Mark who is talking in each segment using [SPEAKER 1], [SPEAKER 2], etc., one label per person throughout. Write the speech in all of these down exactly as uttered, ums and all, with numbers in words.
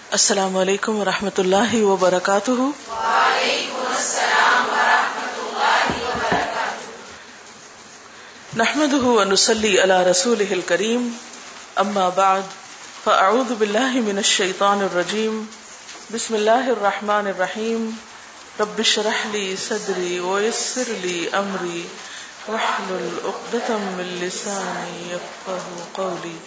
[SPEAKER 1] السلام علیکم ورحمۃ اللہ وبرکاتہ۔
[SPEAKER 2] وعلیکم السلام ورحمۃ اللہ وبرکاتہ۔
[SPEAKER 1] نحمده ونصلی علی رسولہ الکریم، اما بعد فاعوذ باللہ من الشیطان الرجیم، بسم اللہ الرحمن الرحیم، رب اشرح لی صدری ویسر لی امری واحلل عقدۃ من لسانی یفقہوا قولی۔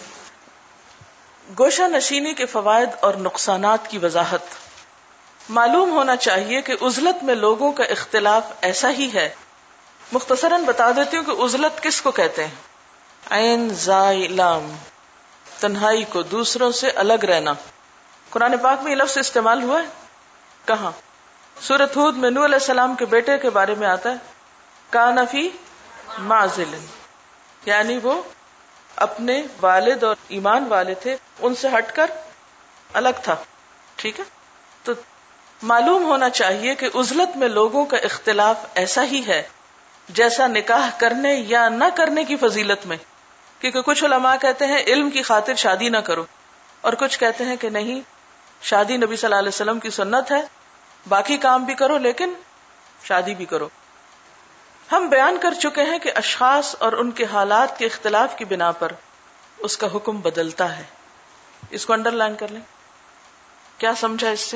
[SPEAKER 1] گوشہ نشینی کے فوائد اور نقصانات کی وضاحت۔ معلوم ہونا چاہیے کہ عزلت میں لوگوں کا اختلاف ایسا ہی ہے۔ مختصراً بتا دیتی ہوں کہ عزلت کس کو کہتے ہیں۔ عین زائی لام، تنہائی کو، دوسروں سے الگ رہنا۔ قرآن پاک میں یہ لفظ استعمال ہوا ہے کہاں؟ سورۃ ہود میں نوح علیہ السلام کے بیٹے کے بارے میں آتا ہے، کان فی معزل، یعنی وہ اپنے والد اور ایمان والے تھے، ان سے ہٹ کر الگ تھا۔ ٹھیک ہے، تو معلوم ہونا چاہیے کہ عزلت میں لوگوں کا اختلاف ایسا ہی ہے جیسا نکاح کرنے یا نہ کرنے کی فضیلت میں، کیونکہ کچھ علماء کہتے ہیں علم کی خاطر شادی نہ کرو، اور کچھ کہتے ہیں کہ نہیں، شادی نبی صلی اللہ علیہ وسلم کی سنت ہے، باقی کام بھی کرو لیکن شادی بھی کرو۔ ہم بیان کر چکے ہیں کہ اشخاص اور ان کے حالات کے اختلاف کی بنا پر اس کا حکم بدلتا ہے۔ اس کو انڈر لائن کر لیں۔ کیا سمجھا اس سے؟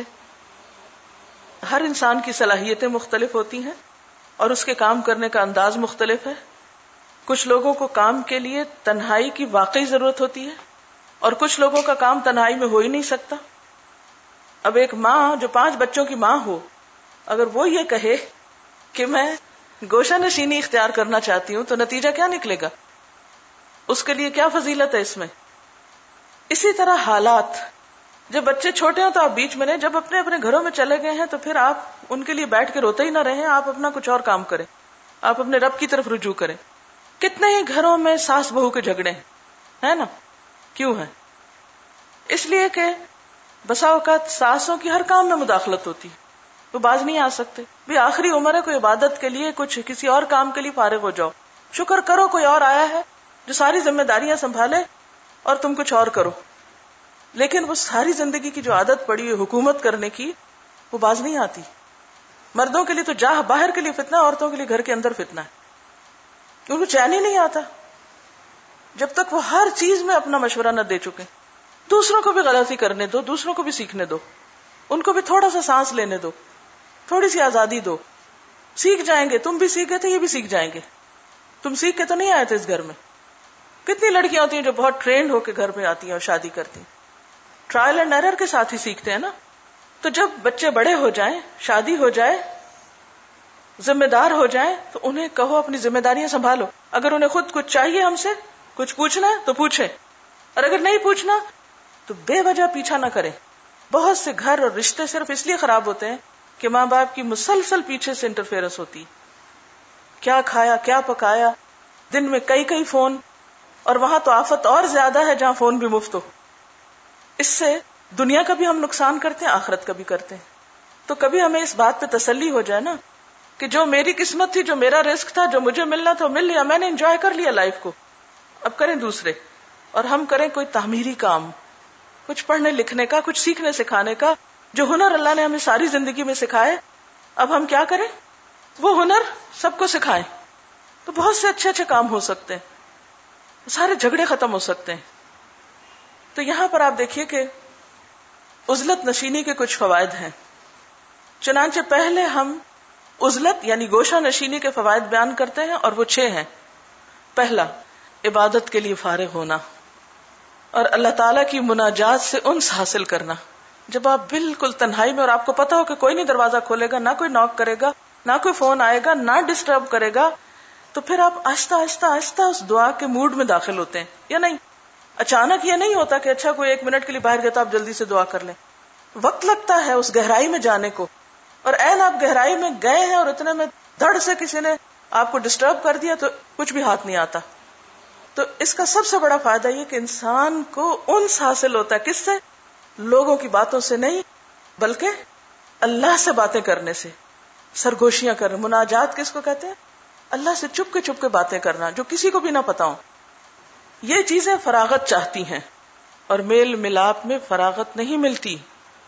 [SPEAKER 1] ہر انسان کی صلاحیتیں مختلف ہوتی ہیں اور اس کے کام کرنے کا انداز مختلف ہے۔ کچھ لوگوں کو کام کے لیے تنہائی کی واقعی ضرورت ہوتی ہے اور کچھ لوگوں کا کام تنہائی میں ہو ہی نہیں سکتا۔ اب ایک ماں جو پانچ بچوں کی ماں ہو، اگر وہ یہ کہے کہ میں گوشہ نشینی اختیار کرنا چاہتی ہوں تو نتیجہ کیا نکلے گا؟ اس کے لیے کیا فضیلت ہے اس میں؟ اسی طرح حالات، جب بچے چھوٹے ہیں تو آپ بیچ میں نہیں، جب اپنے اپنے گھروں میں چلے گئے ہیں تو پھر آپ ان کے لیے بیٹھ کے روتے ہی نہ رہیں، آپ اپنا کچھ اور کام کریں، آپ اپنے رب کی طرف رجوع کریں۔ کتنے ہی گھروں میں ساس بہو کے جھگڑے ہیں نا؟ کیوں ہیں؟ اس لیے کہ بسا اوقات ساسوں کی ہر کام میں مداخلت ہوتی ہے، وہ باز نہیں آ سکتے۔ بھی آخری عمر ہے، کوئی عبادت کے لیے، کچھ کسی اور کام کے لیے فارغ ہو جاؤ، شکر کرو کوئی اور آیا ہے جو ساری ذمہ داریاں سنبھالے اور تم کچھ اور کرو۔ لیکن وہ ساری زندگی کی جو عادت پڑی ہے حکومت کرنے کی، وہ باز نہیں آتی۔ مردوں کے لیے تو جاہ باہر کے لیے فتنہ، عورتوں کے لیے گھر کے اندر فتنہ ہے، ان کو چین ہی نہیں آتا جب تک وہ ہر چیز میں اپنا مشورہ نہ دے چکے۔ دوسروں کو بھی غلطی کرنے دو، دوسروں کو بھی سیکھنے دو، ان کو بھی تھوڑا سا سانس لینے دو، تھوڑی سی آزادی دو۔ سیکھ جائیں گے، تم بھی سیکھ گئے تھے، یہ بھی سیکھ جائیں گے۔ تم سیکھ کے تو نہیں آئے تھے اس گھر میں۔ کتنی لڑکیاں ہوتی ہیں جو بہت ٹرینڈ ہو کے گھر میں آتی ہیں اور شادی کرتی ہیں، ٹرائل اینڈ ایرر کے ساتھ ہی سیکھتے ہیں نا۔ تو جب بچے بڑے ہو جائیں، شادی ہو جائے، ذمہ دار ہو جائیں، تو انہیں کہو اپنی ذمہ داریاں سنبھالو۔ اگر انہیں خود کچھ چاہیے ہم سے، کچھ پوچھنا ہے تو پوچھیں، اور اگر نہیں پوچھنا تو بے وجہ پیچھا نہ کریں۔ بہت سے گھر اور رشتے صرف اس لیے خراب ہوتے ہیں کہ ماں باپ کی مسلسل پیچھے سے انٹرفیئرنس ہوتی۔ کیا کھایا، کیا پکایا، دن میں کئی کئی فون، اور وہاں تو آفت اور زیادہ ہے جہاں فون بھی مفت ہو۔ اس سے دنیا کا بھی ہم نقصان کرتے ہیں، آخرت کا بھی کرتے ہیں۔ تو کبھی ہمیں اس بات پہ تسلی ہو جائے نا کہ جو میری قسمت تھی، جو میرا رزق تھا، جو مجھے ملنا تھا مل لیا، میں نے انجوائے کر لیا لائف کو، اب کریں دوسرے، اور ہم کریں کوئی تعمیری کام، کچھ پڑھنے لکھنے کا، کچھ سیکھنے سکھانے کا، جو ہنر اللہ نے ہمیں ساری زندگی میں سکھائے، اب ہم کیا کریں؟ وہ ہنر سب کو سکھائیں، تو بہت سے اچھے اچھے کام ہو سکتے ہیں، سارے جھگڑے ختم ہو سکتے ہیں۔ تو یہاں پر آپ دیکھیے کہ عزلت نشینی کے کچھ فوائد ہیں۔ چنانچہ پہلے ہم عزلت یعنی گوشہ نشینی کے فوائد بیان کرتے ہیں، اور وہ چھ ہیں۔ پہلا، عبادت کے لیے فارغ ہونا اور اللہ تعالیٰ کی مناجات سے انس حاصل کرنا۔ جب آپ بالکل تنہائی میں، اور آپ کو پتا ہو کہ کوئی نہیں دروازہ کھولے گا، نہ کوئی ناک کرے گا، نہ کوئی فون آئے گا، نہ ڈسٹرب کرے گا، تو پھر آپ آہستہ آہستہ آہستہ اس دعا کے موڈ میں داخل ہوتے ہیں، یا نہیں؟ اچانک یہ نہیں ہوتا کہ اچھا کوئی ایک منٹ کے لیے باہر گیا تو آپ جلدی سے دعا کر لیں۔ وقت لگتا ہے اس گہرائی میں جانے کو، اور عین آپ گہرائی میں گئے ہیں اور اتنے میں دھڑ سے کسی نے آپ کو ڈسٹرب کر دیا تو کچھ بھی ہاتھ نہیں آتا۔ تو اس کا سب سے بڑا فائدہ یہ کہ انسان کو انس حاصل ہوتا ہے، کس سے؟ لوگوں کی باتوں سے نہیں، بلکہ اللہ سے باتیں کرنے سے، سرگوشیاں کرنا۔ مناجات کس کو کہتے ہیں؟ اللہ سے چپ کے چپ کے باتیں کرنا، جو کسی کو بھی نہ پتا ہو۔ یہ چیزیں فراغت چاہتی ہیں، اور میل ملاپ میں فراغت نہیں ملتی،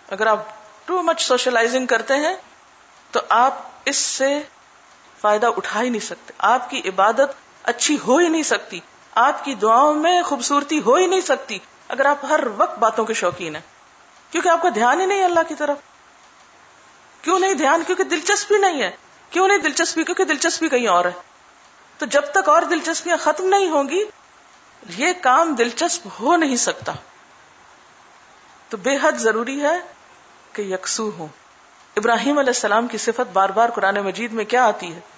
[SPEAKER 1] اگر آپ ٹو مچ سوشلائزنگ کرتے ہیں تو آپ اس سے فائدہ اٹھا ہی نہیں سکتے. آپ کی عبادت اچھی ہو ہی نہیں سکتی, آپ کی دعاؤں میں خوبصورتی ہو ہی نہیں سکتی اگر آپ ہر وقت باتوں کے شوقین ہیں, کیونکہ آپ کا دھیان ہی نہیں اللہ کی طرف. کیوں نہیں دھیان؟ کیونکہ دلچسپی نہیں ہے. کیوں نہیں دلچسپی؟ کیونکہ دلچسپی کہیں اور ہے. تو جب تک اور دلچسپیاں ختم نہیں ہوں گی یہ کام دلچسپ ہو نہیں سکتا. تو بے حد ضروری ہے کہ یکسو ہوں. ابراہیم علیہ السلام کی صفت بار بار قرآن مجید میں کیا آتی ہے؟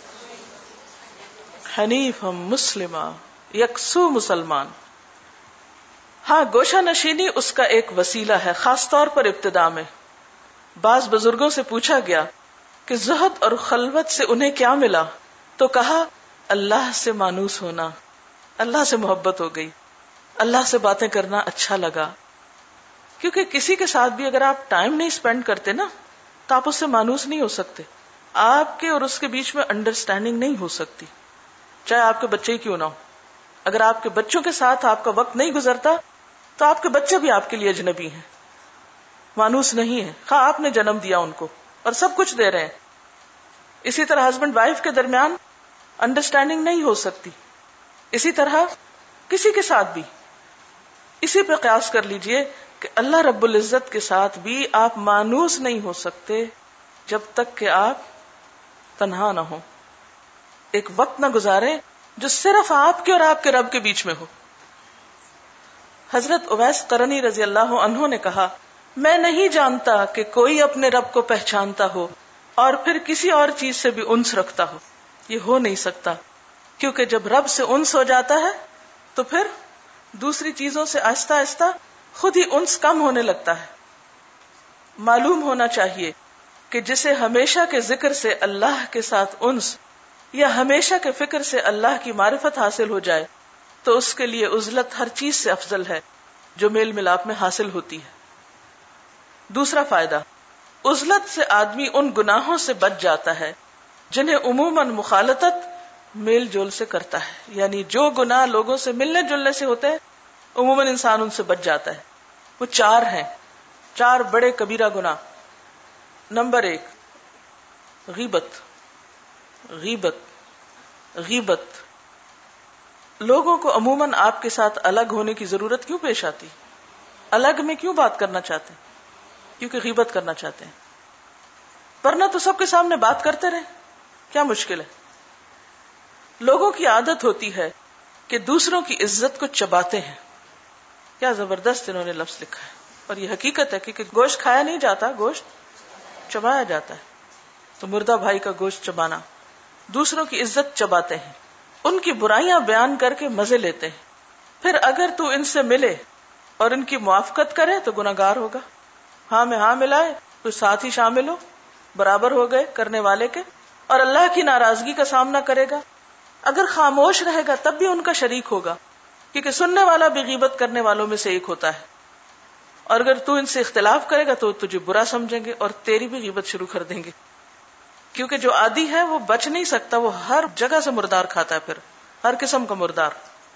[SPEAKER 1] حنیف، ہم مسلمہ، یکسو مسلمان. ہاں گوشہ نشینی اس کا ایک وسیلہ ہے، خاص طور پر ابتدا میں. بعض بزرگوں سے پوچھا گیا کہ زہد اور خلوت سے انہیں کیا ملا، تو کہا اللہ سے مانوس ہونا، اللہ سے محبت ہو گئی، اللہ سے باتیں کرنا اچھا لگا. کیونکہ کسی کے ساتھ بھی اگر آپ ٹائم نہیں سپینڈ کرتے نا تو آپ اس سے مانوس نہیں ہو سکتے. آپ کے اور اس کے بیچ میں انڈرسٹینڈنگ نہیں ہو سکتی، چاہے آپ کے بچے ہی کیوں نہ ہو. اگر آپ کے بچوں کے ساتھ آپ کا وقت نہیں گزرتا تو آپ کے بچے بھی آپ کے لیے اجنبی ہیں، مانوس نہیں ہے، خواہ آپ نے جنم دیا ان کو اور سب کچھ دے رہے ہیں. اسی طرح ہسبینڈ وائف کے درمیان انڈرسٹینڈنگ نہیں ہو سکتی. اسی طرح کسی کے ساتھ بھی. اسی پہ قیاس کر لیجئے کہ اللہ رب العزت کے ساتھ بھی آپ مانوس نہیں ہو سکتے جب تک کہ آپ تنہا نہ ہو، ایک وقت نہ گزاریں جو صرف آپ کے اور آپ کے رب کے بیچ میں ہو. حضرت اویس قرنی رضی اللہ عنہ نے کہا میں نہیں جانتا کہ کوئی اپنے رب کو پہچانتا ہو اور پھر کسی اور چیز سے بھی انس رکھتا ہو. یہ ہو نہیں سکتا، کیونکہ جب رب سے انس ہو جاتا ہے تو پھر دوسری چیزوں سے آہستہ آہستہ خود ہی انس کم ہونے لگتا ہے. معلوم ہونا چاہیے کہ جسے ہمیشہ کے ذکر سے اللہ کے ساتھ انس یا ہمیشہ کے فکر سے اللہ کی معرفت حاصل ہو جائے تو اس کے لیے عزلت ہر چیز سے افضل ہے جو میل ملاپ میں حاصل ہوتی ہے. دوسرا فائدہ، عزلت سے آدمی ان گناہوں سے بچ جاتا ہے جنہیں عموماً مخالطت میل جول سے کرتا ہے. یعنی جو گناہ لوگوں سے ملنے جلنے سے ہوتے ہیں عموماً انسان ان سے بچ جاتا ہے. وہ چار ہیں، چار بڑے کبیرہ گناہ. نمبر ایک، غیبت. غیبت غیبت لوگوں کو عموماً آپ کے ساتھ الگ ہونے کی ضرورت کیوں پیش آتی؟ الگ میں کیوں بات کرنا چاہتے ہیں؟ کیونکہ غیبت کرنا چاہتے ہیں. ورنہ تو سب کے سامنے بات کرتے رہیں، کیا مشکل ہے؟ لوگوں کی عادت ہوتی ہے کہ دوسروں کی عزت کو چباتے ہیں. کیا زبردست انہوں نے لفظ لکھا ہے، اور یہ حقیقت ہے کہ گوشت کھایا نہیں جاتا، گوشت چبایا جاتا ہے. تو مردہ بھائی کا گوشت چبانا، دوسروں کی عزت چباتے ہیں، ان کی برائیاں بیان کر کے مزے لیتے ہیں. پھر اگر تو ان سے ملے اور ان کی موافقت کرے تو گناہگار ہوگا. ہاں میں ہاں ملائے تو ساتھ ہی شامل ہو، برابر ہو گئے کرنے والے کے، اور اللہ کی ناراضگی کا سامنا کرے گا. اگر خاموش رہے گا تب بھی ان کا شریک ہوگا، کیونکہ سننے والا بھی غیبت کرنے والوں میں سے ایک ہوتا ہے. اور اگر تو ان سے اختلاف کرے گا تو تجھے برا سمجھیں گے اور تیری بھی غیبت شروع کر دیں گے. کیونکہ جو عادی ہے وہ بچ نہیں سکتا، وہ ہر جگہ سے مردار کھاتا ہے، پھر ہر قسم کا مردار.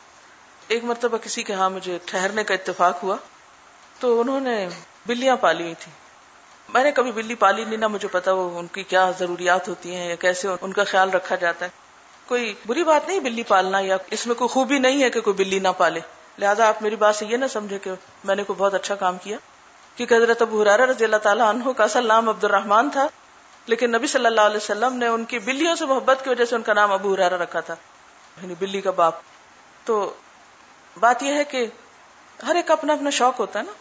[SPEAKER 1] ایک مرتبہ کسی کے ہاں مجھے ٹھہرنے کا اتفاق ہوا تو انہوں نے بلیاں پالی ہوئی تھی. میں نے کبھی بلی پالی نہیں، نہ مجھے پتا وہ ان کی کیا ضروریات ہوتی ہیں یا کیسے ان کا خیال رکھا جاتا ہے. کوئی بری بات نہیں بلی پالنا، یا اس میں کوئی خوبی نہیں ہے کہ کوئی بلی نہ پالے. لہذا آپ میری بات سے یہ نہ سمجھے کہ میں نے کوئی بہت اچھا کام کیا، کیونکہ حضرت ابو ہریرہ رضی اللہ تعالیٰ عنہ کا اصل نام عبد الرحمن تھا، لیکن نبی صلی اللہ علیہ وسلم نے ان کی بلیوں سے محبت کی وجہ سے ان کا نام ابو ہریرہ رکھا تھا، یعنی بلی کا باپ. تو بات یہ ہے کہ ہر ایک اپنا اپنا شوق ہوتا ہے نا.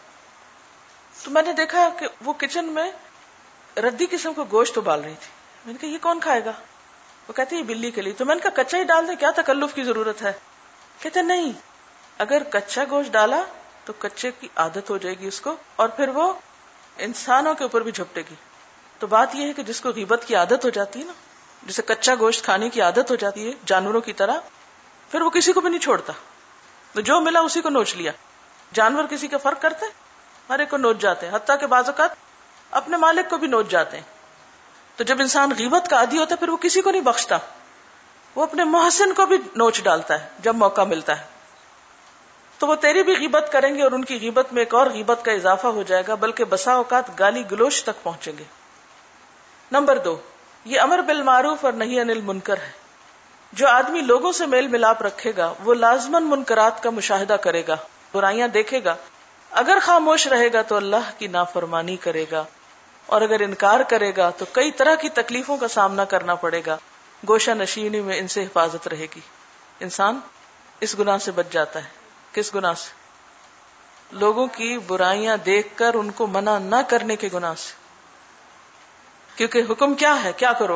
[SPEAKER 1] تو میں نے دیکھا کہ وہ کچن میں ردی قسم کا گوشت ابال رہی تھی. میں نے کہا یہ کون کھائے گا؟ وہ کہتے ہیں بلی کے لیے. تو میں نے کہا کچا ہی ڈال دیں، کیا تکلف کی ضرورت ہے؟ کہتے نہیں، اگر کچا گوشت ڈالا تو کچے کی عادت ہو جائے گی اس کو، اور پھر وہ انسانوں کے اوپر بھی جھپٹے گی. تو بات یہ ہے کہ جس کو غیبت کی عادت ہو جاتی ہے نا، جسے کچا گوشت کھانے کی عادت ہو جاتی ہے جانوروں کی طرح، پھر وہ کسی کو بھی نہیں چھوڑتا. تو جو ملا اسی کو نوچ لیا. جانور کسی کا فرق کرتے، ہر ایک کو نوچ جاتے ہیں، حتیٰ کہ بعض اوقات اپنے مالک کو بھی نوچ جاتے ہیں. تو جب انسان غیبت کا عادی ہوتا ہے پھر وہ کسی کو نہیں بخشتا، وہ اپنے محسن کو بھی نوچ ڈالتا ہے جب موقع ملتا ہے. تو وہ تیری بھی غیبت کریں گے اور ان کی غیبت میں ایک اور غیبت کا اضافہ ہو جائے گا، بلکہ بسا اوقات گالی گلوچ تک پہنچیں گے۔ نمبر دو، یہ امر بالمعروف اور نہی عن المنکر ہے۔ جو آدمی لوگوں سے میل ملاپ رکھے گا وہ لازماً منکرات کا مشاہدہ کرے گا، برائیاں دیکھے گا۔ اگر خاموش رہے گا تو اللہ کی نافرمانی کرے گا، اور اگر انکار کرے گا تو کئی طرح کی تکلیفوں کا سامنا کرنا پڑے گا۔ گوشہ نشینی میں ان سے حفاظت رہے گی۔ انسان اس گناہ سے بچ جاتا ہے۔ کس گناہ سے؟ لوگوں کی برائیاں دیکھ کر ان کو منع نہ کرنے کے گناہ سے۔ کیونکہ حکم کیا ہے؟ کیا کرو؟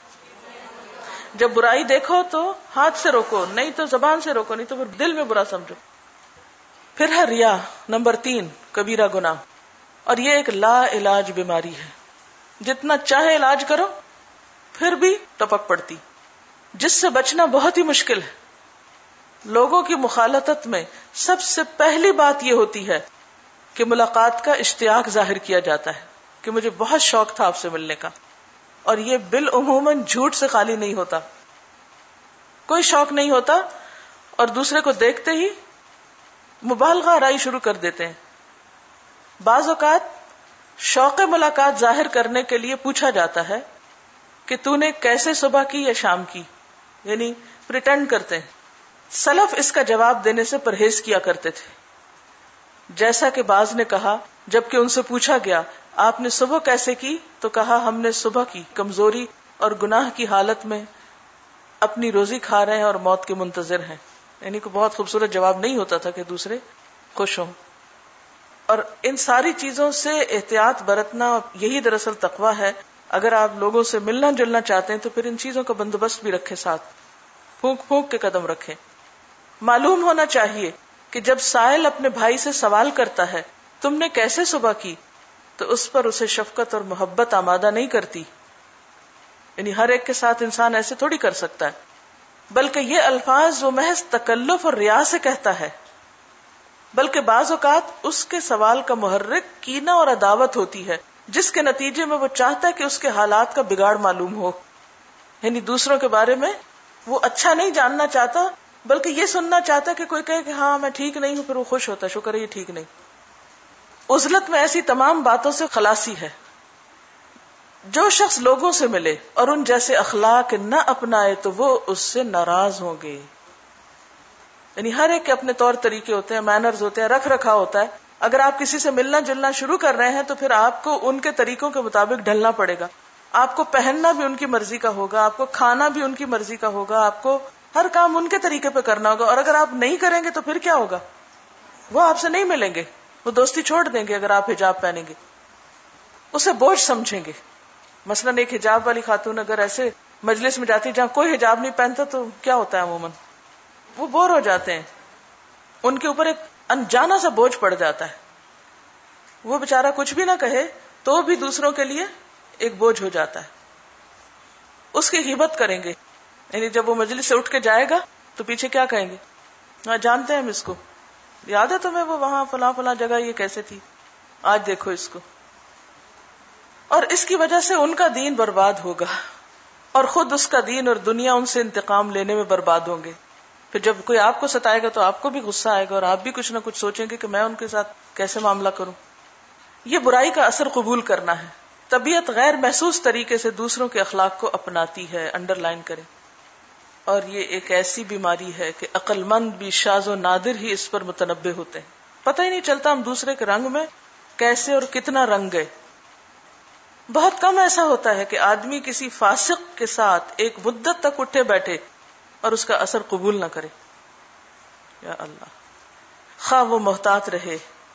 [SPEAKER 1] جب برائی دیکھو تو ہاتھ سے روکو، نہیں تو زبان سے روکو، نہیں تو پھر دل میں برا سمجھو۔ پھر ہے ریا، نمبر تین، کبیرہ گناہ، اور یہ ایک لا علاج بیماری ہے۔ جتنا چاہے علاج کرو پھر بھی ٹپک پڑتی، جس سے بچنا بہت ہی مشکل ہے۔ لوگوں کی مخالطت میں سب سے پہلی بات یہ ہوتی ہے کہ ملاقات کا اشتیاق ظاہر کیا جاتا ہے کہ مجھے بہت شوق تھا آپ سے ملنے کا، اور یہ بالعموماً جھوٹ سے خالی نہیں ہوتا۔ کوئی شوق نہیں ہوتا اور دوسرے کو دیکھتے ہی مبالغہ آرائی شروع کر دیتے ہیں۔ بعض اوقات شوق ملاقات ظاہر کرنے کے لیے پوچھا جاتا ہے کہ تو نے کیسے صبح کی یا شام کی، یعنی پریٹینڈ کرتے ہیں۔ سلف اس کا جواب دینے سے پرہیز کیا کرتے تھے، جیسا کہ بعض نے کہا جبکہ ان سے پوچھا گیا آپ نے صبح کیسے کی تو کہا ہم نے صبح کی کمزوری اور گناہ کی حالت میں اپنی روزی کھا رہے ہیں اور موت کے منتظر ہیں۔ یعنی کوئی بہت خوبصورت جواب نہیں ہوتا تھا کہ دوسرے خوش ہوں۔ اور ان ساری چیزوں سے احتیاط برتنا یہی دراصل تقویٰ ہے۔ اگر آپ لوگوں سے ملنا جلنا چاہتے ہیں تو پھر ان چیزوں کا بندوبست بھی رکھیں، ساتھ پھونک پھونک کے قدم رکھیں۔ معلوم ہونا چاہیے کہ جب سائل اپنے بھائی سے سوال کرتا ہے تم نے کیسے صبح کی، تو اس پر اسے شفقت اور محبت آمادہ نہیں کرتی۔ یعنی ہر ایک کے ساتھ انسان ایسے تھوڑی کر سکتا ہے، بلکہ یہ الفاظ وہ محض تکلف اور ریا سے کہتا ہے، بلکہ بعض اوقات اس کے سوال کا محرک کینہ اور عداوت ہوتی ہے، جس کے نتیجے میں وہ چاہتا ہے کہ اس کے حالات کا بگاڑ معلوم ہو۔ یعنی دوسروں کے بارے میں وہ اچھا نہیں جاننا چاہتا، بلکہ یہ سننا چاہتا ہے کہ کوئی کہے کہ ہاں میں ٹھیک نہیں ہوں، پھر وہ خوش ہوتا ہے، شکر ہے یہ ٹھیک نہیں۔ عزلت میں ایسی تمام باتوں سے خلاصی ہے۔ جو شخص لوگوں سے ملے اور ان جیسے اخلاق نہ اپنائے تو وہ اس سے ناراض ہوں گے۔ یعنی ہر ایک کے اپنے طور طریقے ہوتے ہیں، مینرز ہوتے ہیں، رکھ رکھا ہوتا ہے۔ اگر آپ کسی سے ملنا جلنا شروع کر رہے ہیں تو پھر آپ کو ان کے طریقوں کے مطابق ڈھلنا پڑے گا۔ آپ کو پہننا بھی ان کی مرضی کا ہوگا، آپ کو کھانا بھی ان کی مرضی کا ہوگا، آپ کو ہر کام ان کے طریقے پہ کرنا ہوگا۔ اور اگر آپ نہیں کریں گے تو پھر کیا ہوگا؟ وہ آپ سے نہیں ملیں گے، وہ دوستی چھوڑ دیں گے۔ اگر آپ حجاب پہنیں گے اسے بوجھ سمجھیں گے۔ مثلاً ایک حجاب والی خاتون اگر ایسے مجلس میں جاتی جہاں کوئی حجاب نہیں پہنتا تو کیا ہوتا ہے عموماً؟ وہ بور ہو جاتے ہیں، ان کے اوپر ایک انجانا سا بوجھ پڑ جاتا ہے۔ وہ بیچارہ کچھ بھی نہ کہے تو بھی دوسروں کے لیے ایک بوجھ ہو جاتا ہے۔ اس کی غیبت کریں گے، یعنی جب وہ مجلس سے اٹھ کے جائے گا تو پیچھے کیا کہیں گے؟ ہاں جانتے ہیں ہم اس کو، یاد ہے تمہیں وہ وہاں فلاں فلاں جگہ یہ کیسے تھی، آج دیکھو اس کو۔ اور اس کی وجہ سے ان کا دین برباد ہوگا، اور خود اس کا دین اور دنیا ان سے انتقام لینے میں برباد ہوں گے۔ پھر جب کوئی آپ کو ستائے گا تو آپ کو بھی غصہ آئے گا اور آپ بھی کچھ نہ کچھ سوچیں گے کہ میں ان کے ساتھ کیسے معاملہ کروں۔ یہ برائی کا اثر قبول کرنا ہے۔ طبیعت غیر محسوس طریقے سے دوسروں کے اخلاق کو اپناتی ہے، انڈر لائن کریں۔ اور یہ ایک ایسی بیماری ہے کہ عقل مند بھی شاذ و نادر ہی اس پر متنبہ ہوتے ہیں۔ پتہ ہی نہیں چلتا ہم دوسرے کے رنگ میں کیسے اور کتنا رنگ گئے۔ بہت کم ایسا ہوتا ہے کہ آدمی کسی فاسق کے ساتھ ایک مدت تک اٹھے بیٹھے اور اس کا اثر قبول نہ کرے۔ یا اللہ، خواہ وہ محتاط رہے،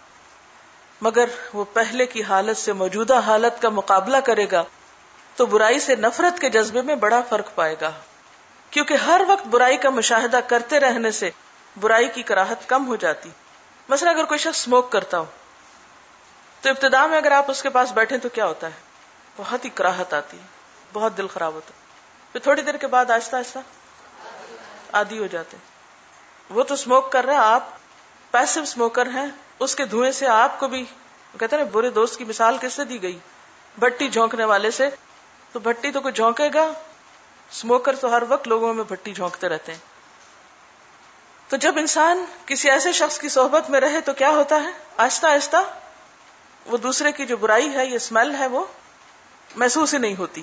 [SPEAKER 1] مگر وہ پہلے کی حالت سے موجودہ حالت کا مقابلہ کرے گا تو برائی سے نفرت کے جذبے میں بڑا فرق پائے گا، کیونکہ ہر وقت برائی کا مشاہدہ کرتے رہنے سے برائی کی کراہت کم ہو جاتی۔ مثلا اگر کوئی شخص اسموک کرتا ہو تو ابتدا میں اگر آپ اس کے پاس بیٹھیں تو کیا ہوتا ہے؟ بہت ہی کراہت آتی ہے، بہت دل خراب ہوتا ہے۔ پھر تھوڑی دیر کے بعد آہستہ آہستہ عادی ہو جاتے ہیں۔ وہ تو اسموک کر رہا ہے، آپ پیسو اسموکر ہیں، اس کے دھوئیں سے آپ کو بھی، کہتے ہیں برے دوست کی مثال کس سے دی گئی؟ بھٹی جھونکنے والے سے۔ تو بھٹی تو کوئی جھونکے گا، اسموکر تو ہر وقت لوگوں میں بھٹی جھونکتے رہتے ہیں۔ تو جب انسان کسی ایسے شخص کی صحبت میں رہے تو کیا ہوتا ہے؟ آہستہ آہستہ وہ دوسرے کی جو برائی ہے، یہ اسمیل ہے، وہ محسوس ہی نہیں ہوتی.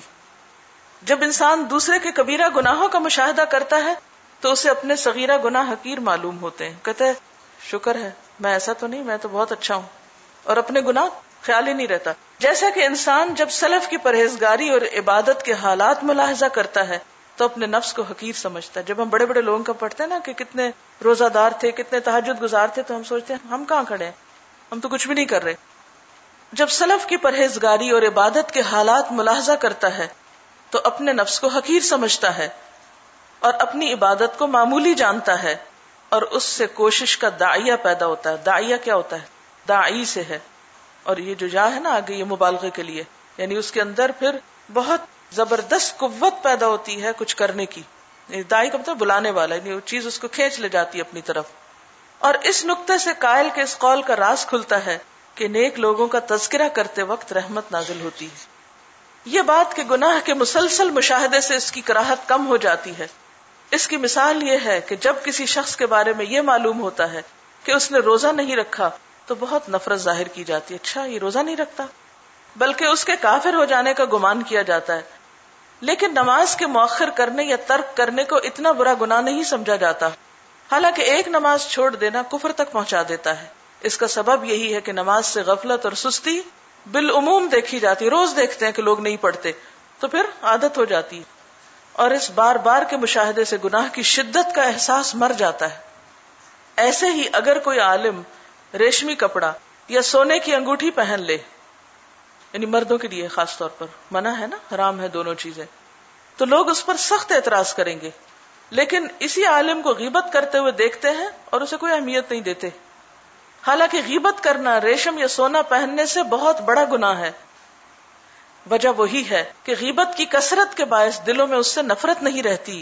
[SPEAKER 1] جب انسان دوسرے کے کبیرہ گناہوں کا مشاہدہ کرتا ہے تو اسے اپنے صغیرہ گناہ حقیر معلوم ہوتے ہیں. کہتے ہیں شکر ہے میں ایسا تو نہیں، میں تو بہت اچھا ہوں، اور اپنے گناہ خیال ہی نہیں رہتا. جیسا کہ انسان جب سلف کی پرہیزگاری اور عبادت کے حالات ملاحظہ کرتا ہے تو اپنے نفس کو حقیر سمجھتا ہے. جب ہم بڑے بڑے لوگوں کا پڑھتے ہیں نا کہ کتنے روزہ دار تھے، کتنے تہجد گزار تھے، تو ہم سوچتے ہیں ہم کہاں کھڑے ہیں، ہم تو کچھ بھی نہیں کر رہے. جب سلف کی پرہیزگاری اور عبادت کے حالات ملاحظہ کرتا ہے تو اپنے نفس کو حقیر سمجھتا ہے اور اپنی عبادت کو معمولی جانتا ہے، اور اس سے کوشش کا داعیہ پیدا ہوتا ہے. داعیہ کیا ہوتا ہے؟ داعی سے ہے، اور یہ جو جا ہے نا آگے، یہ مبالغے کے لیے، یعنی اس کے اندر پھر بہت زبردست قوت پیدا ہوتی ہے کچھ کرنے کی. داعی کا مطلب بلانے والا، یعنی وہ چیز اس کو کھینچ لے جاتی ہے اپنی طرف. اور اس نقطے سے قائل کے اس قول کا راز کھلتا ہے کہ نیک لوگوں کا تذکرہ کرتے وقت رحمت نازل ہوتی ہے. یہ بات کہ گناہ کے مسلسل مشاہدے سے اس کی کراہت کم ہو جاتی ہے. اس کی مثال یہ ہے کہ جب کسی شخص کے بارے میں یہ معلوم ہوتا ہے کہ اس نے روزہ نہیں رکھا تو بہت نفرت ظاہر کی جاتی ہے. اچھا یہ روزہ نہیں رکھتا، بلکہ اس کے کافر ہو جانے کا گمان کیا جاتا ہے. لیکن نماز کے مؤخر کرنے یا ترک کرنے کو اتنا برا گناہ نہیں سمجھا جاتا، حالانکہ ایک نماز چھوڑ دینا کفر تک پہنچا دیتا ہے. اس کا سبب یہی ہے کہ نماز سے غفلت اور سستی بالعموم دیکھی جاتی. روز دیکھتے ہیں کہ لوگ نہیں پڑھتے تو پھر عادت ہو جاتی ہے، اور اس بار بار کے مشاہدے سے گناہ کی شدت کا احساس مر جاتا ہے. ایسے ہی اگر کوئی عالم ریشمی کپڑا یا سونے کی انگوٹھی پہن لے، یعنی مردوں کے لیے خاص طور پر منع ہے نا، حرام ہے دونوں چیزیں، تو لوگ اس پر سخت اعتراض کریں گے. لیکن اسی عالم کو غیبت کرتے ہوئے دیکھتے ہیں اور اسے کوئی اہمیت نہیں دیتے، حالانکہ غیبت کرنا ریشم یا سونا پہننے سے بہت بڑا گناہ ہے. وجہ وہی ہے کہ غیبت کی کثرت کے باعث دلوں میں اس سے نفرت نہیں رہتی.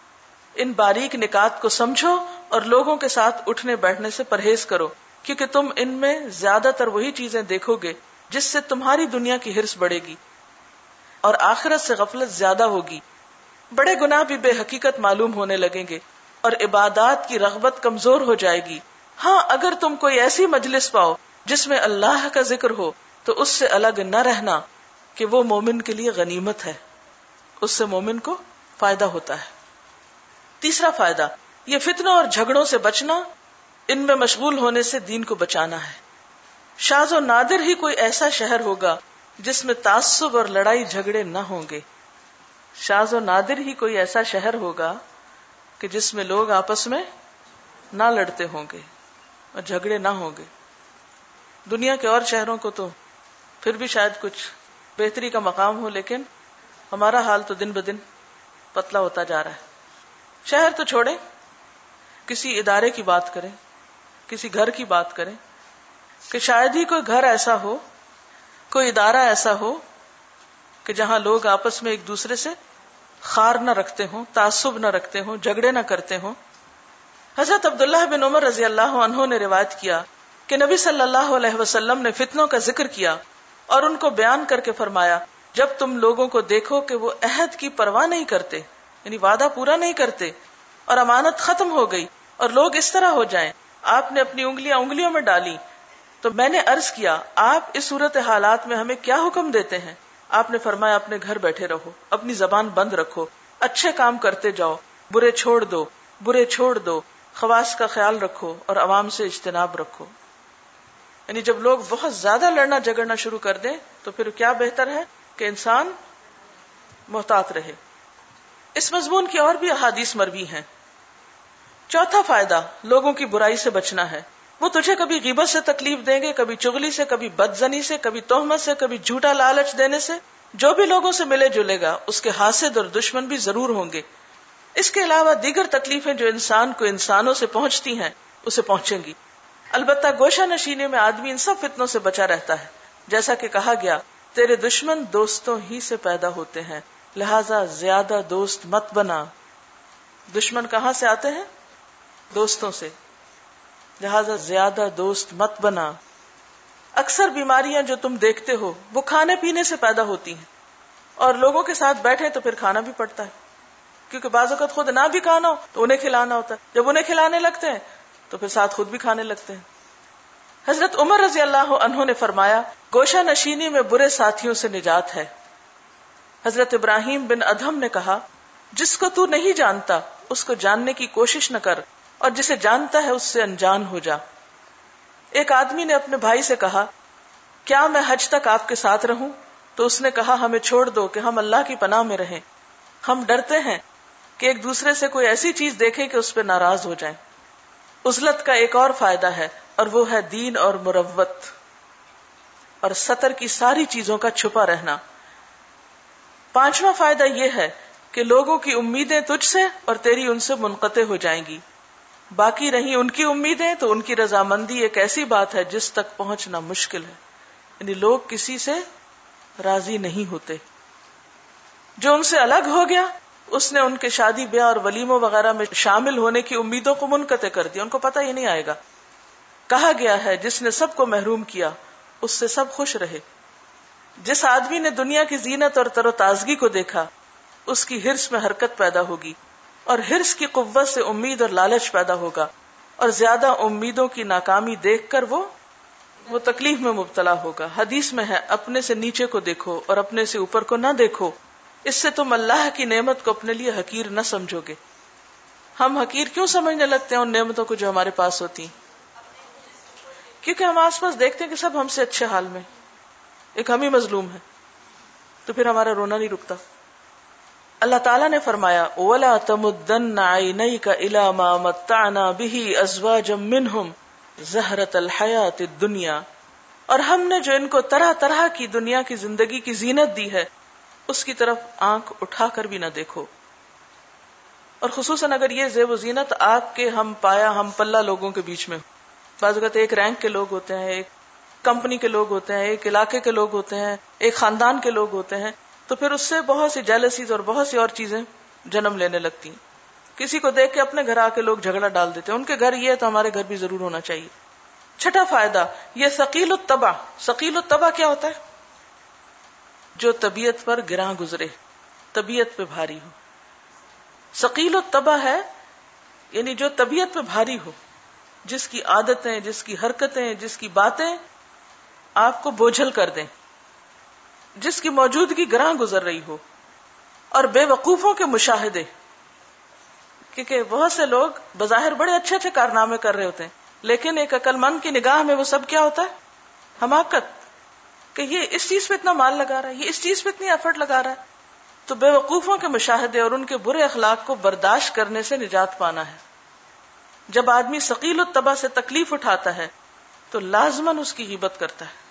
[SPEAKER 1] ان باریک نکات کو سمجھو اور لوگوں کے ساتھ اٹھنے بیٹھنے سے پرہیز کرو، کیونکہ تم ان میں زیادہ تر وہی چیزیں دیکھو گے جس سے تمہاری دنیا کی ہرس بڑھے گی اور آخرت سے غفلت زیادہ ہوگی. بڑے گناہ بھی بے حقیقت معلوم ہونے لگیں گے اور عبادات کی رغبت کمزور ہو جائے گی. ہاں اگر تم کوئی ایسی مجلس پاؤ جس میں اللہ کا ذکر ہو تو اس سے الگ نہ رہنا کہ وہ مومن کے لیے غنیمت ہے، اس سے مومن کو فائدہ ہوتا ہے. تیسرا فائدہ، یہ فتنوں اور جھگڑوں سے بچنا، ان میں مشغول ہونے سے دین کو بچانا ہے. شاذ و نادر ہی کوئی ایسا شہر ہوگا جس میں تعصب اور لڑائی جھگڑے نہ ہوں گے. شاذ و نادر ہی کوئی ایسا شہر ہوگا کہ جس میں لوگ آپس میں نہ لڑتے ہوں گے اور جھگڑے نہ ہوں گے. دنیا کے اور شہروں کو تو پھر بھی شاید کچھ بہتری کا مقام ہو، لیکن ہمارا حال تو دن بدن پتلا ہوتا جا رہا ہے. شہر تو چھوڑیں، کسی ادارے کی بات کریں، کسی گھر کی بات کریں کہ شاید ہی کوئی گھر ایسا ہو، کوئی ادارہ ایسا ہو کہ جہاں لوگ آپس میں ایک دوسرے سے خار نہ رکھتے ہوں، تعصب نہ رکھتے ہوں، جھگڑے نہ کرتے ہوں. حضرت عبداللہ بن عمر رضی اللہ عنہ نے روایت کیا کہ نبی صلی اللہ علیہ وسلم نے فتنوں کا ذکر کیا اور ان کو بیان کر کے فرمایا، جب تم لوگوں کو دیکھو کہ وہ عہد کی پرواہ نہیں کرتے، یعنی وعدہ پورا نہیں کرتے، اور امانت ختم ہو گئی اور لوگ اس طرح ہو جائیں، آپ نے اپنی انگلیاں انگلیوں میں ڈالی تو میں نے عرض کیا آپ اس صورت حالات میں ہمیں کیا حکم دیتے ہیں؟ آپ نے فرمایا اپنے گھر بیٹھے رہو، اپنی زبان بند رکھو، اچھے کام کرتے جاؤ، برے چھوڑ دو برے چھوڑ دو خواص کا خیال رکھو اور عوام سے اجتناب رکھو. یعنی جب لوگ بہت زیادہ لڑنا جھگڑنا شروع کر دیں تو پھر کیا بہتر ہے کہ انسان محتاط رہے. اس مضمون کی اور بھی احادیث مروی ہیں. چوتھا فائدہ لوگوں کی برائی سے بچنا ہے. وہ تجھے کبھی غیبت سے تکلیف دیں گے، کبھی چغلی سے، کبھی بدزنی سے، کبھی تہمت سے، کبھی جھوٹا لالچ دینے سے. جو بھی لوگوں سے ملے جلے گا اس کے حاسد اور دشمن بھی ضرور ہوں گے. اس کے علاوہ دیگر تکلیفیں جو انسان کو انسانوں سے پہنچتی ہیں اسے پہنچیں گی. البتہ گوشہ نشینے میں آدمی ان سب فتنوں سے بچا رہتا ہے، جیسا کہ کہا گیا تیرے دشمن دوستوں ہی سے پیدا ہوتے ہیں، لہذا زیادہ دوست مت بنا. دشمن کہاں سے آتے ہیں؟ دوستوں سے، لہذا زیادہ دوست مت بنا. اکثر بیماریاں جو تم دیکھتے ہو وہ کھانے پینے سے پیدا ہوتی ہیں، اور لوگوں کے ساتھ بیٹھے تو پھر کھانا بھی پڑتا ہے. کیونکہ بعض اوقات خود نہ بھی کھانا ہو تو انہیں کھلانا ہوتا ہے، جب انہیں کھلانے لگتے ہیں تو پھر ساتھ خود بھی کھانے لگتے ہیں. حضرت عمر رضی اللہ عنہ نے فرمایا گوشہ نشینی میں برے ساتھیوں سے نجات ہے. حضرت ابراہیم بن ادہم نے کہا جس کو تو نہیں جانتا اس کو جاننے کی کوشش نہ کر، اور جسے جانتا ہے اس سے انجان ہو جا. ایک آدمی نے اپنے بھائی سے کہا کیا میں حج تک آپ کے ساتھ رہوں؟ تو اس نے کہا ہمیں چھوڑ دو کہ ہم اللہ کی پناہ میں رہیں، ہم ڈرتے ہیں کہ ایک دوسرے سے کوئی ایسی چیز دیکھیں کہ اس پہ ناراض ہو جائیں. عزلت کا ایک اور فائدہ ہے اور وہ ہے دین اور مروت اور ستر کی ساری چیزوں کا چھپا رہنا. پانچواں فائدہ یہ ہے کہ لوگوں کی امیدیں تجھ سے اور تیری ان سے منقطع ہو جائیں گی. باقی رہی ان کی امیدیں تو ان کی رضامندی ایک ایسی بات ہے جس تک پہنچنا مشکل ہے. یعنی لوگ کسی سے راضی نہیں ہوتے. جو ان سے الگ ہو گیا اس نے ان کے شادی بیاہ اور ولیموں وغیرہ میں شامل ہونے کی امیدوں کو منقطع کر دیا. ان کو پتہ ہی نہیں آئے گا. کہا گیا ہے جس نے سب کو محروم کیا اس سے سب خوش رہے. جس آدمی نے دنیا کی زینت اور تر و تازگی کو دیکھا اس کی ہرس میں حرکت پیدا ہوگی، اور ہرس کی قوت سے امید اور لالچ پیدا ہوگا، اور زیادہ امیدوں کی ناکامی دیکھ کر وہ وہ تکلیف میں مبتلا ہوگا. حدیث میں ہے اپنے سے نیچے کو دیکھو اور اپنے سے اوپر کو نہ دیکھو، اس سے تم اللہ کی نعمت کو اپنے لیے حقیر نہ سمجھو گے. ہم حقیر کیوں سمجھنے لگتے ہیں ان نعمتوں کو جو ہمارے پاس ہوتی ہیں؟ کیونکہ ہم آس پاس دیکھتے ہیں کہ سب ہم سے اچھے حال میں، ایک ہم ہی مظلوم ہے، تو پھر ہمارا رونا نہیں رکتا. اللہ تعالیٰ نے فرمایا وَلَا تَمُدَّنَّ عَيْنَيْكَ إِلَى مَا مَتَّعْنَا بِهِ أَزْوَاجًا مِّنْهُمْ زَهْرَةَ الْحَيَاةِ الدُّنْيَا، اور ہم نے جو ان کو طرح طرح کی دنیا کی زندگی کی زینت دی ہے اس کی طرف آنکھ اٹھا کر بھی نہ دیکھو. اور خصوصاً اگر یہ زیب و زینت آپ کے ہم پایا ہم پلہ لوگوں کے بیچ میں ہو. بعض اوقات ایک رینک کے لوگ ہوتے ہیں، ایک کمپنی کے لوگ ہوتے ہیں، ایک علاقے کے لوگ ہوتے ہیں، ایک خاندان کے لوگ ہوتے ہیں، تو پھر اس سے بہت سی جیلسیز اور بہت سی اور چیزیں جنم لینے لگتی ہیں. کسی کو دیکھ کے اپنے گھر آ کے لوگ جھگڑا ڈال دیتے ہیں، ان کے گھر یہ ہے تو ہمارے گھر بھی ضرور ہونا چاہیے. چھٹا فائدہ یہ ثقیل الطبع. ثقیل الطبع کیا ہوتا ہے؟ جو طبیعت پر گراں گزرے، طبیعت پہ بھاری ہو. ثقیل الطبع ہے یعنی جو طبیعت پہ بھاری ہو، جس کی عادتیں، جس کی حرکتیں، جس کی باتیں آپ کو بوجھل کر دیں، جس کی موجودگی گراں گزر رہی ہو. اور بے وقوفوں کے مشاہدے، کیونکہ بہت سے لوگ بظاہر بڑے اچھے اچھے کارنامے کر رہے ہوتے ہیں لیکن ایک عقل مند کی نگاہ میں وہ سب کیا ہوتا ہے؟ حماقت. کہ یہ اس چیز پہ اتنا مال لگا رہا ہے، یہ اس چیز پہ اتنی ایفرٹ لگا رہا ہے. تو بے وقوفوں کے مشاہدے اور ان کے برے اخلاق کو برداشت کرنے سے نجات پانا ہے. جب آدمی ثقیل الطبع سے تکلیف اٹھاتا ہے تو لازماً اس کی غیبت کرتا ہے.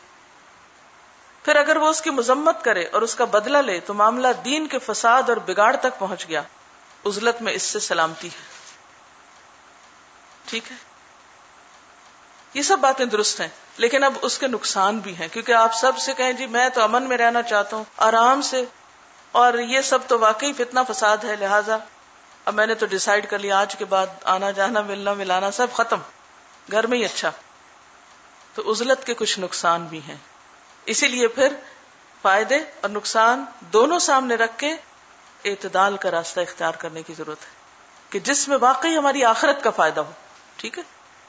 [SPEAKER 1] پھر اگر وہ اس کی مذمت کرے اور اس کا بدلہ لے تو معاملہ دین کے فساد اور بگاڑ تک پہنچ گیا. عزلت میں اس سے سلامتی ہے. ٹھیک ہے، یہ سب باتیں درست ہیں، لیکن اب اس کے نقصان بھی ہیں. کیونکہ آپ سب سے کہیں جی میں تو امن میں رہنا چاہتا ہوں، آرام سے، اور یہ سب تو واقعی فتنہ فساد ہے، لہٰذا اب میں نے تو ڈیسائیڈ کر لیا آج کے بعد آنا جانا ملنا ملانا سب ختم، گھر میں ہی اچھا. تو عزلت کے کچھ نقصان بھی ہیں. اسی لیے پھر فائدے اور نقصان دونوں سامنے رکھ کے اعتدال کا راستہ اختیار کرنے کی ضرورت ہے کہ جس میں واقعی ہماری آخرت کا فائدہ ہو. ٹھیک ہے.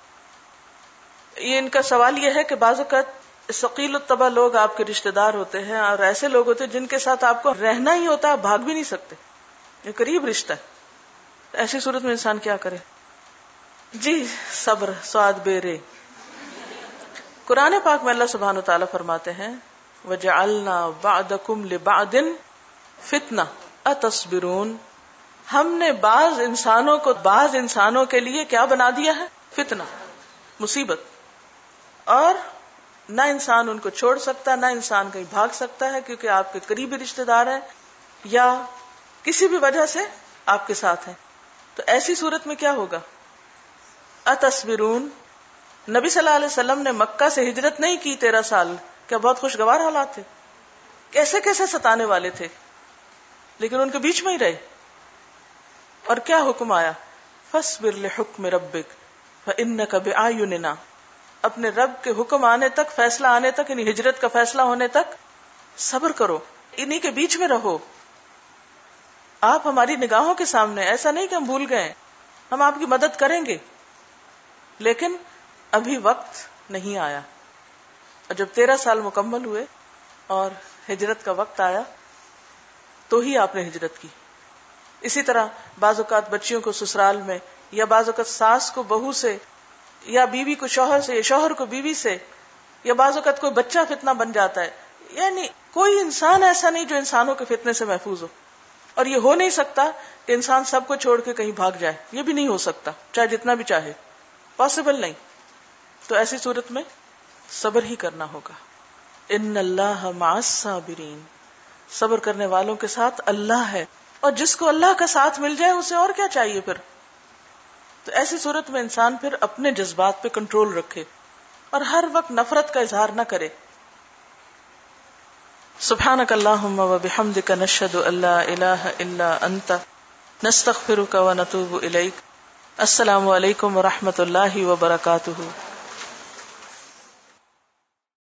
[SPEAKER 1] یہ ان کا سوال یہ ہے کہ بعض اوقات ثقیل الطبع لوگ آپ کے رشتہ دار ہوتے ہیں اور ایسے لوگ ہوتے ہیں جن کے ساتھ آپ کو رہنا ہی ہوتا ہے، آپ بھاگ بھی نہیں سکتے، یہ قریب رشتہ ہے. ایسی صورت میں انسان کیا کرے؟ جی صبر سواد بیرے. قرآن پاک میں اللہ سبحانہ و تعالیٰ فرماتے ہیں وَجَعَلْنَا بَعْدَكُمْ لِبَعْدٍ فِتْنَةً أَتَصْبِرُونَ، ہم نے بعض انسانوں کو بعض انسانوں کے لیے کیا بنا دیا ہے؟ فتنہ، مصیبت. اور نہ انسان ان کو چھوڑ سکتا، نہ انسان کہیں بھاگ سکتا ہے، کیونکہ آپ کے قریبی رشتہ دار ہیں یا کسی بھی وجہ سے آپ کے ساتھ ہیں. تو ایسی صورت میں کیا ہوگا؟ اتصبرون. نبی صلی اللہ علیہ وسلم نے مکہ سے ہجرت نہیں کی تیرہ سال، کیا بہت خوشگوار حالات تھے؟ کیسے کیسے ستانے والے تھے، لیکن ان کے بیچ میں ہی رہے. اور کیا حکم آیا؟ فاصبر لحکم ربک فانک باعیننا. اپنے رب کے حکم آنے تک، فیصلہ آنے تک، یعنی ہجرت کا فیصلہ ہونے تک صبر کرو، انہی کے بیچ میں رہو. آپ ہماری نگاہوں کے سامنے، ایسا نہیں کہ ہم بھول گئے، ہم آپ کی مدد کریں گے، لیکن ابھی وقت نہیں آیا۔ اور جب تیرہ سال مکمل ہوئے اور ہجرت کا وقت آیا تو ہی آپ نے ہجرت کی۔ اسی طرح بعض اوقات بچیوں کو سسرال میں، یا بعض اوقات ساس کو بہو سے، یا بیوی کو شوہر سے، یا شوہر کو بیوی سے، یا بعض اوقات کوئی بچہ فتنہ بن جاتا ہے۔ یعنی کوئی انسان ایسا نہیں جو انسانوں کے فتنے سے محفوظ ہو، اور یہ ہو نہیں سکتا کہ انسان سب کو چھوڑ کے کہیں بھاگ جائے، یہ بھی نہیں ہو سکتا چاہے جتنا بھی چاہے، پاسبل نہیں۔ تو ایسی صورت میں صبر ہی کرنا ہوگا۔ ان اللہ مع الصابرین، صبر کرنے والوں کے ساتھ اللہ ہے، اور جس کو اللہ کا ساتھ مل جائے اسے اور کیا چاہیے پھر۔ تو ایسی صورت میں انسان پھر اپنے جذبات پہ کنٹرول رکھے اور ہر وقت نفرت کا اظہار نہ کرے۔ سبحانک اللہم وبحمدک نشہد ان لا الہ الا انت نستغفرک ونتوب الیک۔ السلام علیکم ورحمۃ اللہ وبرکاتہ۔